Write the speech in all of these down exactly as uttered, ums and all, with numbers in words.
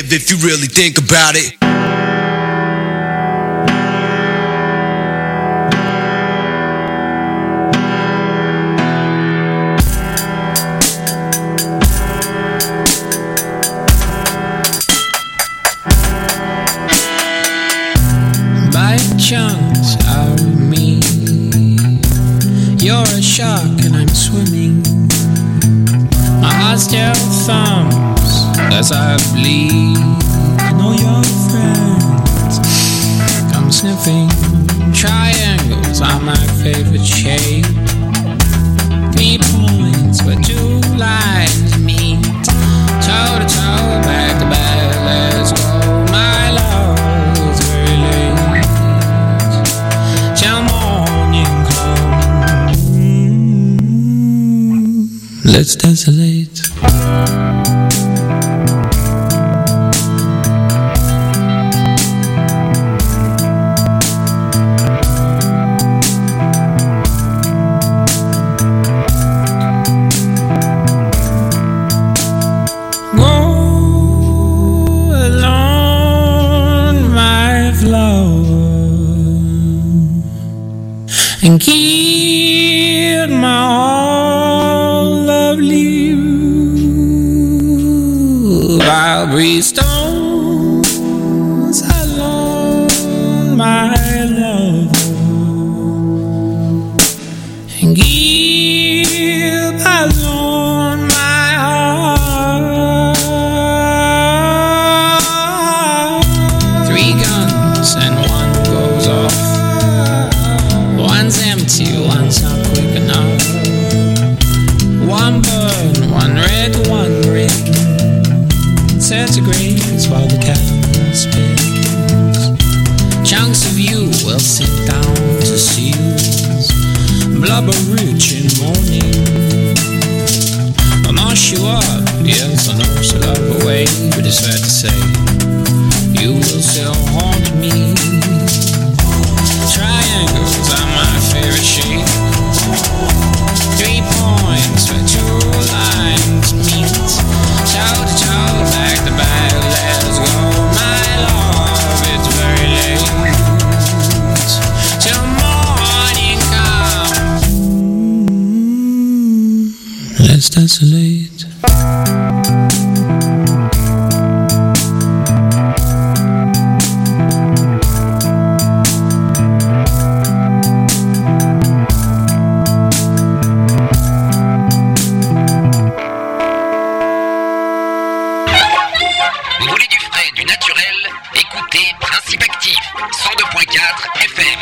live if you really think about it. Chunks of me. You're a shark and I'm swimming. My heart still thumps as I bleed. And all your friends come sniffing. Triangles are my favorite shape. Three points where two lines meet. Toe to toe, back to back, let's go, my love. Let's desolate. Go along, my flower, and keep my all lovely you. I'll breathe stones along, my love, and give alone my heart. Three guns and one goes off. One's empty, one's not quick enough. One burn, one red, one green. Centigrades while the candle spins. Chunks of you will sink down to seals. Blubber rich in morning. I'll mash you up, yes, I'll nurse it up away. But it's fair to say, you will still haunt me. Triangles are my favorite shape. Three points where two lines meet. Toe to toe, back to back, let's go, my love. It's very late till morning comes. Let's desolate. cent deux point quatre F M.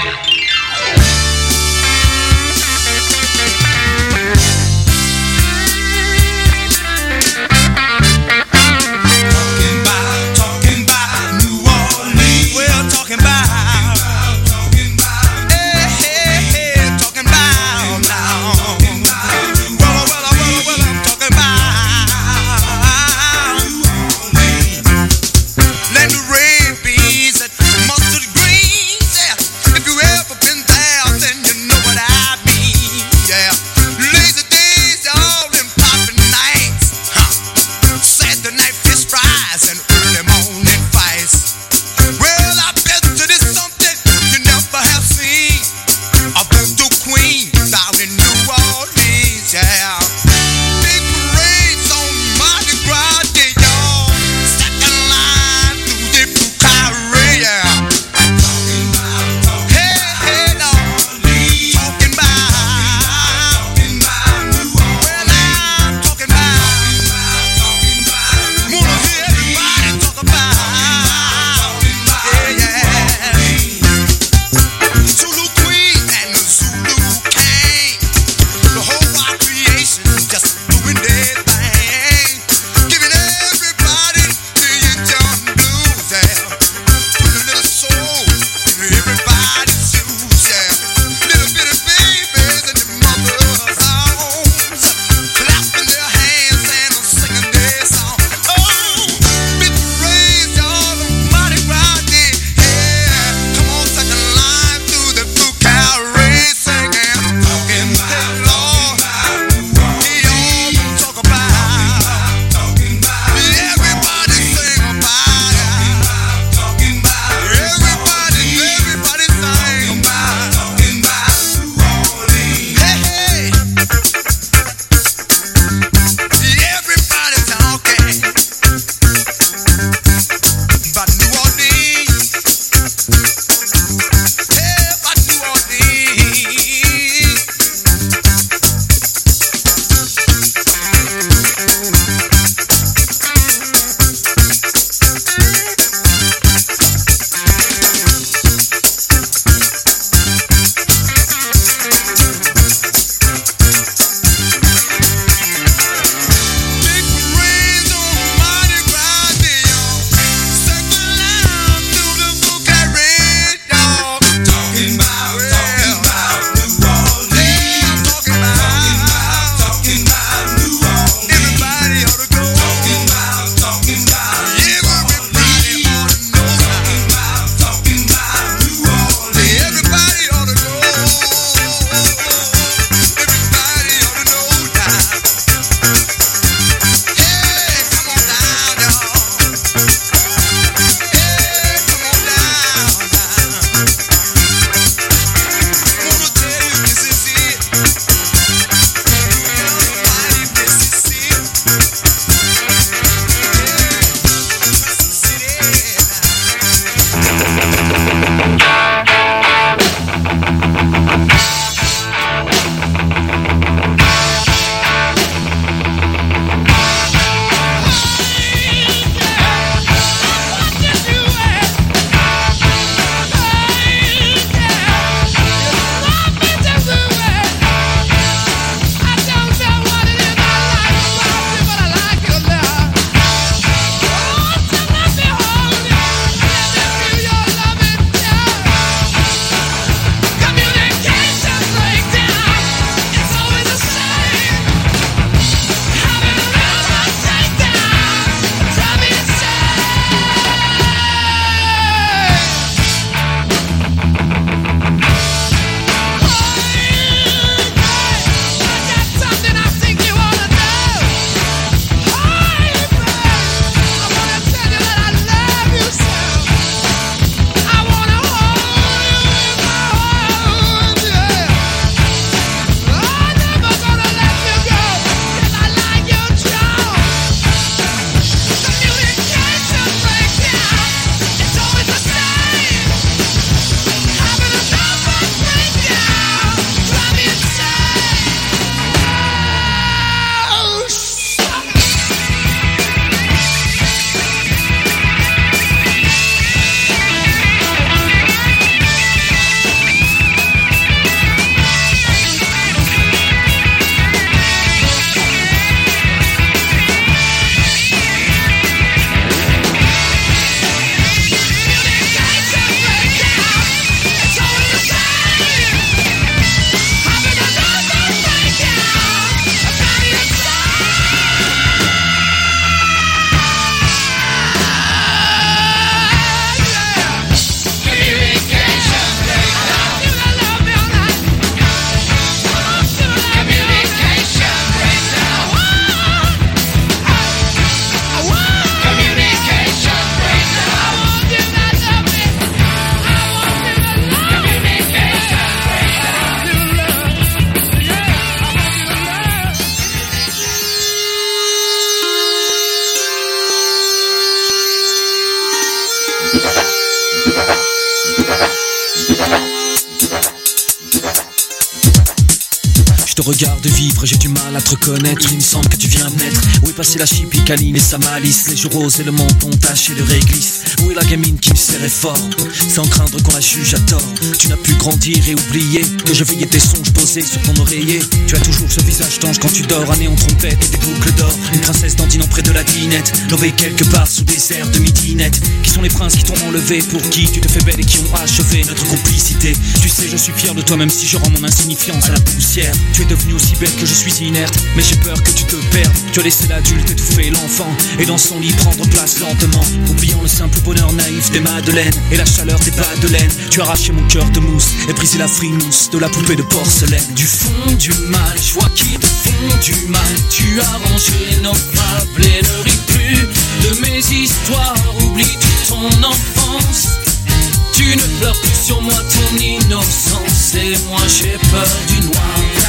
Je te regarde vivre, j'ai du mal à te reconnaître. Il me semble que tu viens de naître. Où est passé la chipicaline et sa malice? Les joues roses et le menton taché de réglisse. Où est la gamine qui me serrait fort, sans craindre qu'on la juge à tort? Tu n'as pu grandir et oublier que je veillais tes songes posés sur ton oreiller. Tu as toujours ce visage d'ange quand tu dors, un nez en trompette et des boucles d'or. Une princesse dandinant près de la dinette, lovée quelque part sous des airs de midinette. Qui sont les princes qui t'ont enlevé, pour qui tu te fais belle et qui ont achevé notre complicité? Tu sais, je suis fier de toi même si je rends mon insignifiance à la poussière. Tu es devenue aussi belle que je suis inerte, mais j'ai peur que tu te perdes. Tu as laissé l'adulte étouffer l'enfant et dans son lit prendre place lentement, oubliant le simple bonheur naïf des madeleines et la chaleur des bas de laine. Tu as arraché mon cœur de mousse et brisé la frimousse de la poupée de porcelaine. Du fond du mal, je vois qui te font du mal. Tu as rangé nos fables et ne ris plus de mes histoires. Oublie toute ton enfance. Tu ne pleures plus sur moi, ton innocence. Et moi j'ai peur du noir.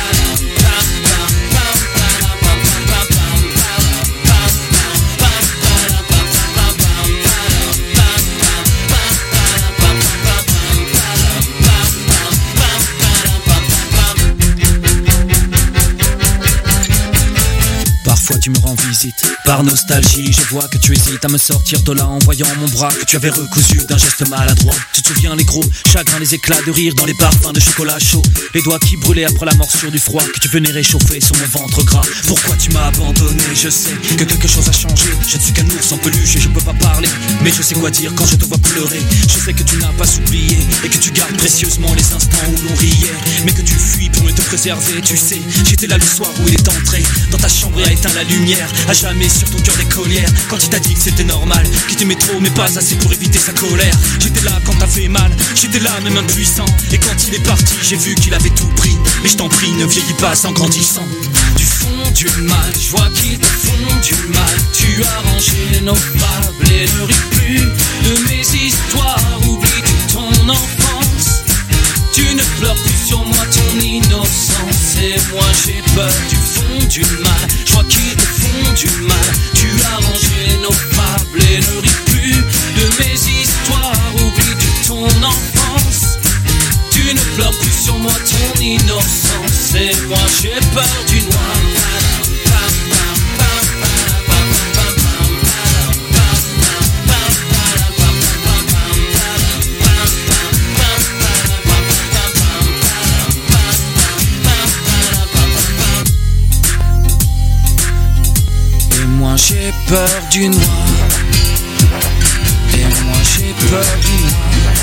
Parfois tu me rends visite, par nostalgie, je vois que tu hésites à me sortir de là en voyant mon bras que tu avais recousu d'un geste maladroit. Tu te souviens les gros chagrins, les éclats de rire dans les parfums de chocolat chaud, les doigts qui brûlaient après la morsure du froid que tu venais réchauffer sur mon ventre gras. Pourquoi tu m'as abandonné? Je sais que quelque chose a changé. Je ne suis qu'un ours en peluche et je peux pas parler, mais je sais quoi dire quand je te vois pleurer. Je sais que tu n'as pas oublié et que tu gardes précieusement les instants où l'on riait, mais que tu fuis pour mieux te préserver. Tu sais, j'étais là le soir où il est entré dans ta chambre et a éteint la lumière, à jamais sur ton cœur d'écolière. Quand il t'a dit que c'était normal, qu'il t'aimait trop mais pas assez pour éviter sa colère. J'étais là quand t'as fait mal, j'étais là même impuissant. Et quand il est parti, j'ai vu qu'il avait tout pris. Mais je t'en prie, ne vieillis pas en grandissant. Du fond du mal, je vois qu'ils te font du mal. Tu as rangé nos fables et ne ris plus de mes histoires. Oublie toute ton enfance. Tu ne pleures plus sur moi, ton innocence. Et moi j'ai peur du fond du mal. Je vois qu'ils te font du mal. Tu as rangé nos fables et ne ris plus de mes histoires. Oublie toute ton enfance. Tu ne pleures plus sur moi, ton innocence. Et moi j'ai peur du noir. J'ai peur du noir. Et moi j'ai peur du noir.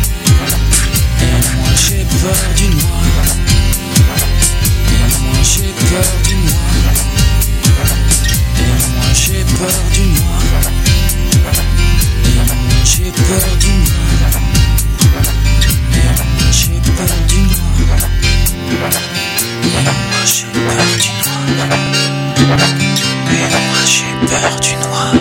Et moi j'ai peur du noir. Et moi j'ai peur du noir. Et moi j'ai peur du noir. Et moi j'ai peur du noir. Et moi j'ai peur du noir. Et moi j'ai peur du noir. Et moi j'ai peur du noir.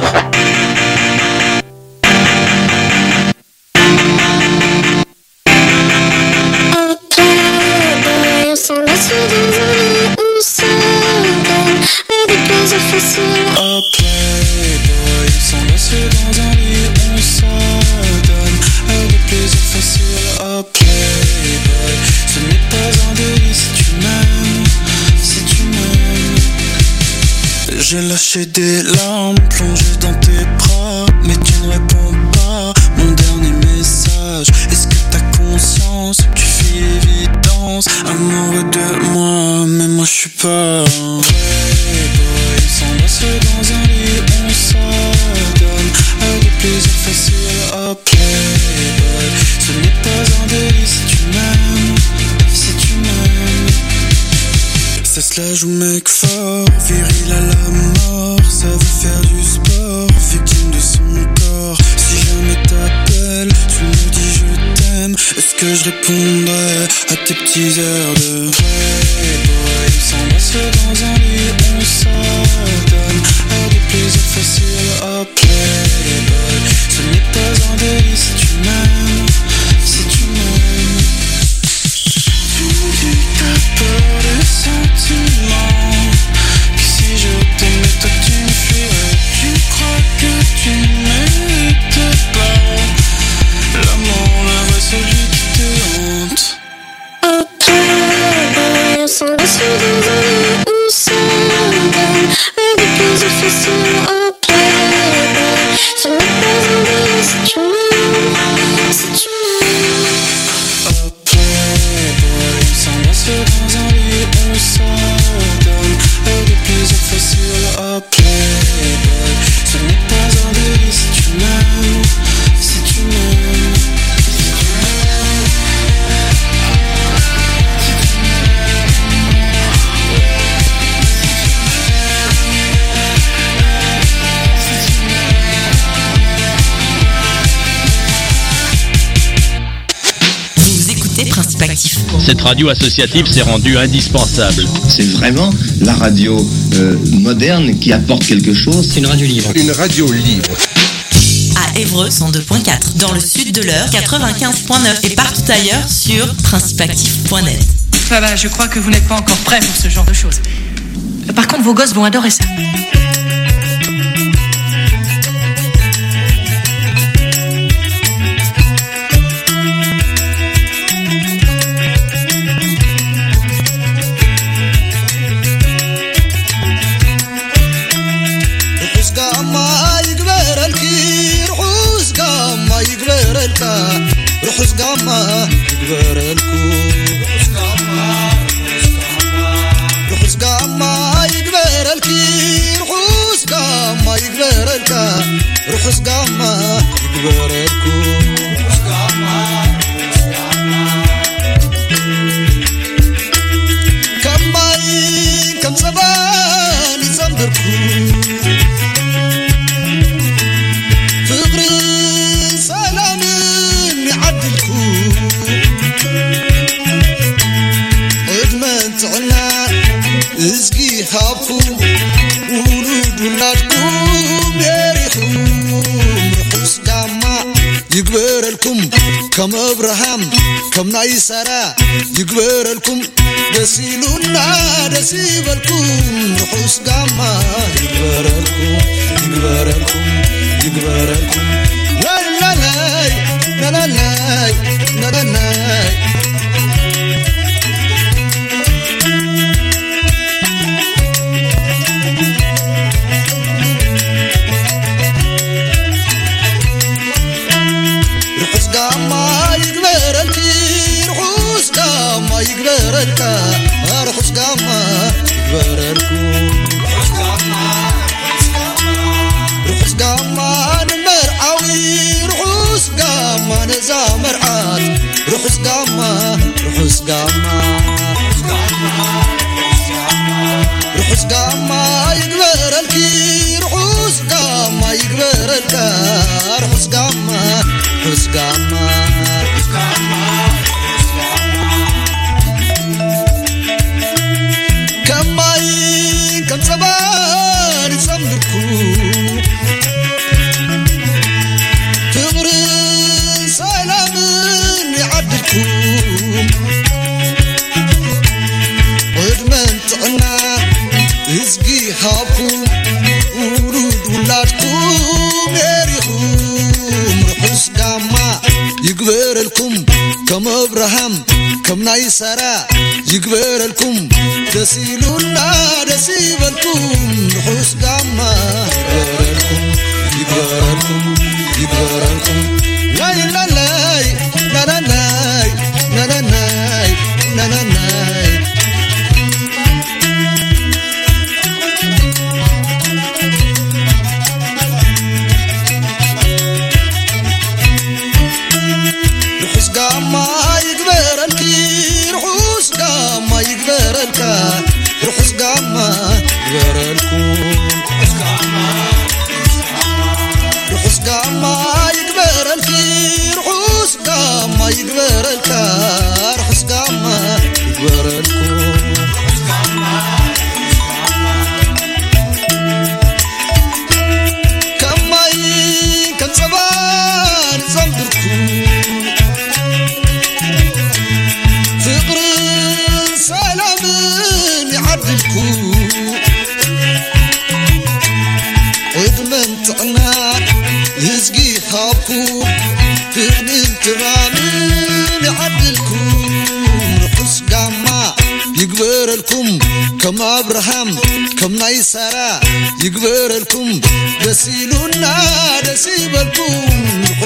Ok, boy, on s'enlace dans un lit où ça donne à des plaisirs faciles. Ok, boy, on s'enlace dans un lit où ça donne à des plaisirs faciles. Ok, boy, ce n'est pas un délit si tu m'aimes, si tu m'aimes. J'ai lâché des larmes plongées dans tes bras, mais tu ne réponds pas. Mon dernier message, est-ce que t'as conscience que tu fais évidence, amoureux de moi, mais moi je suis pas un playboy. S'enlace dans un lit, on s'adonne à des plaisirs faciles. Oh playboy, ce n'est pas un délit si tu m'aimes, si tu m'aimes. Ça se la joue mec fort, viril à la mort, ça veut faire du sport, victime de son corps. Si jamais t'appelles, tu me dis je t'aime, est-ce que je répondrais à tes petits airs de playboy? S'enlace dans un lit, on s'adonne à des plaisirs faciles. Oh playboy, ce n'est pas un délit si tu m'aimes, si tu m'aimes. Tu me dis que t'as peur des sentiments, que si je t'aimais toi tu me fuirais. Tu crois que tu ne mérites pas si tu m'aimes, si tu m'aimes. A playboy s'enlace dans un lit, on s'adonne à des plaisirs faciles. A playboy, ce n'est pas un délit si tu m'aimes, si tu m'aimes. Principe Actif. Cette radio associative s'est rendue indispensable. C'est vraiment la radio euh, moderne qui apporte quelque chose. C'est une radio libre. Une radio libre. À Évreux, cent deux virgule quatre. Dans le sud de l'Eure, quatre-vingt-quinze virgule neuf. Et partout ailleurs sur principe actif point net. Ah bah, je crois que vous n'êtes pas encore prêts pour ce genre de choses. Par contre, vos gosses vont adorer ça. رحس قاما يقبر الكون رحس قاما يقبر الكي رحس قاما يقبر الكا رحس قاما يقبر الكون كم ماي كم زبان يزمدركون ازقي هابكم ولود ولادكم يريحوم رحوس قاما يقبر لكم كم ابراهام كم نايسرا يقبر لكم دسيلونا دسيب لكم رحوس قاما يقبر لكم يقبر لكم يقبر لكم لا لا لا لا لا لا لا لا يقبر الكا رحس قاما يقبر الكون رحس قاما نمرعوي رحس قاما نزامر عاد رحس قاما رحس قاما رحس قاما يقبر الكي رحس قاما يقبر الكا رحس قاما رحس قاما كم زمان يسمركم تغرن سلام يعدلكم ودمن تعنا ازقي هابكم ورود ولادكم يريحوم رحس قاما يقبر لكم كم ابراهام كم نايسرا يقبر لكم دسيلونا دسيب لكم رحوس قاما يقبر لكم يقبر لكم يقبر لكم لا لا لا لا لا لا لا لا لا لا رحوس قاما يقبر الكي رحوس قاما يقبر الكا رحوس قاما يقبر الكون رحوس قاما يقبر الكي رحوس قاما يقبر الكا رحوس قاما يقبر الكون كم ماي كم زبان زمدركم سلام يعدلكم ودمن تعنا يزقي هابكم فغني الترامين يعدلكم رحس قاما يقبر لكم كم ابراهام كم نايسرا يقبر لكم دسيلونا دسيب لكم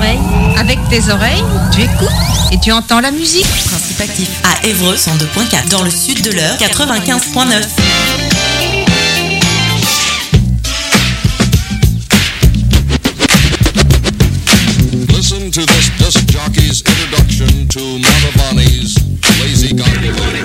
oreilles. Avec tes oreilles, tu écoutes et tu entends la musique. Principe actif à Évreux cent deux point quatre. Dans le sud de l'Eure, quatre-vingt-quinze point neuf. Listen to this disc jockey's introduction to Mantovani's Lazy Gondola.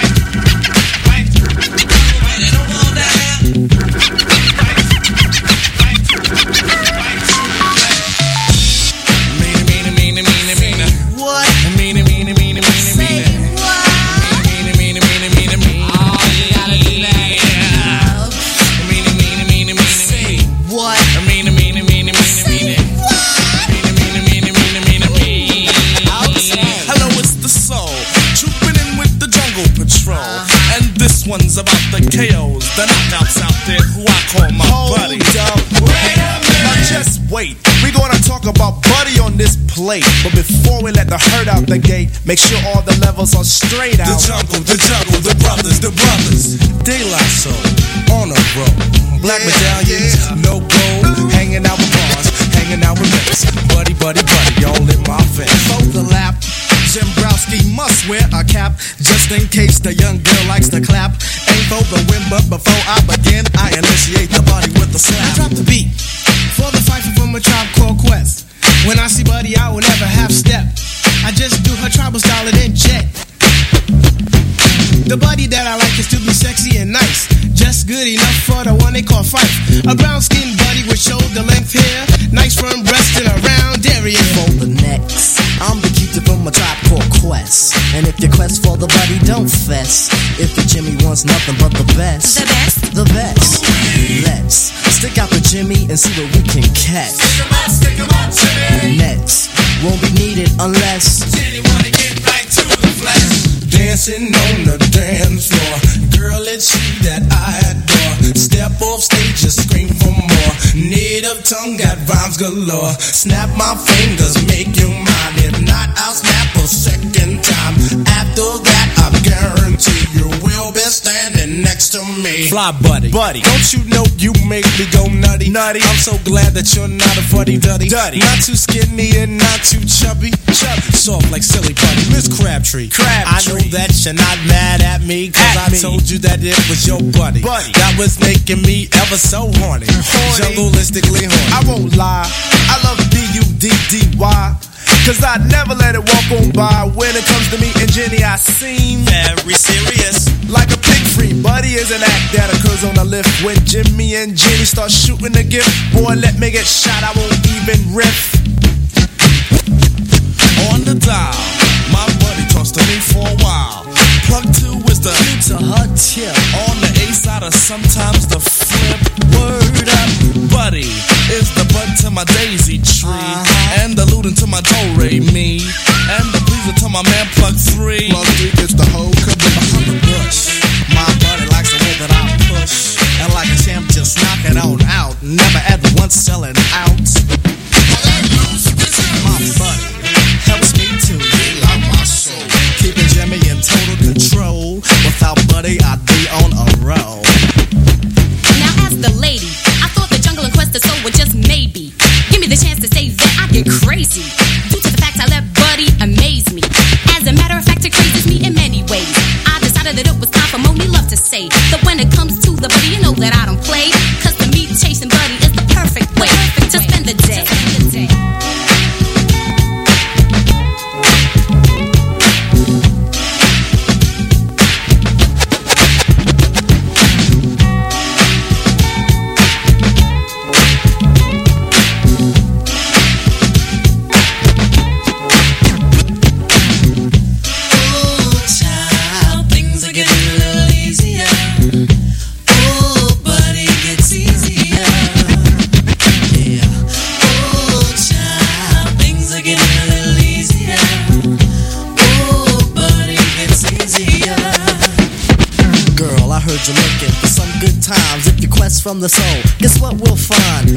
One's about the K Os, the knockouts out there who I call my Hold buddy. Up, wait a minute. Now just wait, we gonna talk about Buddy on this plate. But before we let the herd out the gate, make sure all the levels are straight out. The jungle, the jungle, the brothers, the brothers. De La Soul, on a roll. Black yeah, medallions, yeah. No gold. Hanging out with bars, hanging out with mates. Buddy, buddy, buddy, all in my face. For the lap, Jimbrowski must wear a cap, just in case the young girl likes to clap. Ain't for the win, but before I begin, I initiate the body with the slap. I drop the beat for the fight from a Tribe Called Quest. When I see Buddy, I will never half step. I just do her tribal style and then jet. The buddy that I like is to be sexy and nice, just good enough for the one they call Fife. A brown skinned buddy with shoulder length hair, nice firm breast and a round area. For the next, I'm the cutie from a Tribe Called Quest. And if you quest for the buddy, don't fess. If the Jimmy wants nothing but the best, the best, the best. Let's stick out the Jimmy and see what we can catch. Stick 'em out, stick 'em out, Jimmy. Next won't be needed unless Jenny wanna get right to the flesh. Dancing on the dance floor, girl, it's you that I adore. Step off stage, just scream for more. Native tongue got rhymes galore. Snap my fingers, make you mine. If not, I'll snap a second time. After that, I guarantee you will be standing next to me. Fly buddy, buddy, don't you know you make me go nutty, nutty? I'm so glad that you're not a fuddy duddy, duddy. Not too skinny and not too chubby, chubby. Soft like silly putty, Miss Crabtree, Crabtree. I know that you're not mad at me, cause at I me. told you that it was your buddy, buddy that was making me ever so horny, horny. Jungleistically horny. I won't lie, I love B U D D Y, cause I never let it walk on by. When it comes to me and Jenny, I seem very serious, like a pig free. Buddy is an act that occurs on the lift. When Jimmy and Jenny start shooting the gift, boy, let me get shot, I won't even riff. On the dial, my buddy talks to me for a while. Plug two is the to her tip. On the A side or sometimes the flip. Word up, buddy is the bud to my daisy tree, uh-huh. And the looting to my do-re me, and the pleaser to my man plug three. Plug three gets the whole behind the bush. My buddy likes the way that I push, and like a champ just knock it on out. Never at once selling out. My buddy helps me to reload my soul, keeping Jimmy in total control. Without Buddy, I'd be on a roll. Now as the lady, I thought the jungle and quest of soul were just maybe. Give me the chance to say that I get crazy. Due to the fact I let Buddy amaze me. As a matter of fact, it crazes me in many ways. I decided that it was time for Moni Love to say that when it comes to the Buddy, you know that I don't play. Cause to me, chasing Buddy is the perfect way to spend the day. You're looking for some good times. If you quest from the soul, guess what we'll find?